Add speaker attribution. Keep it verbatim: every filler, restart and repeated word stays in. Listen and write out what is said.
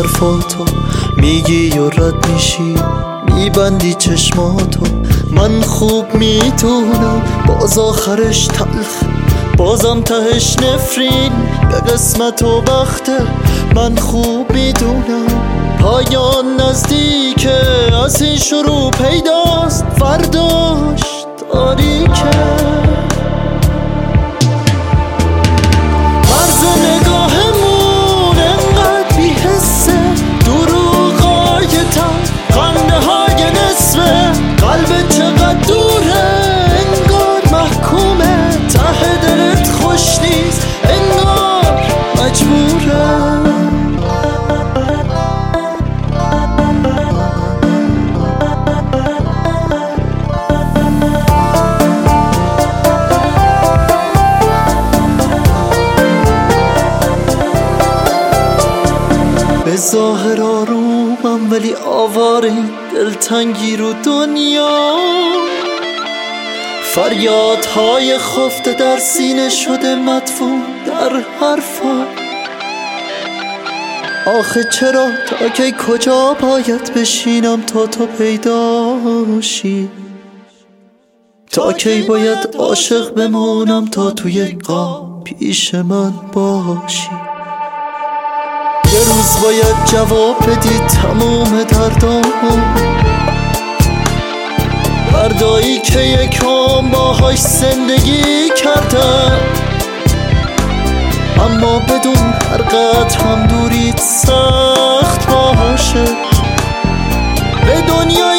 Speaker 1: حرفاتو میگی و رد میشی، میبندی چشماتو. من خوب میدونم باز آخرش تلخ، بازم تهش نفرین به قسمت و بخته. من خوب میدونم پایان نزدیکه، از این شروع پیداست فرداش تاریکه. مرز نگاهمون انقدر بی‌حسه، دروغای تن، خنده های نصفه. قلبت چقدر دوره انگار محکومه، ته دلت خوش نیست انگار مجبوره. به ظاهر آرومم ولی آواره این دلتنگی رو دنیا. فریادهای خفته در سینه شده مدفون در حرفا. آخه چرا تا کی کجا باید بشینم تا تو پیداشی؟ تا کی باید عاشق بمونم تا توی قاب پیش من باشی؟ یه روز باید جواب بدی تموم دردامو، دردایی که یکم باهاش زندگی کردم. اما بدون هر قدر هم دوریت سخت باشه، به دنیا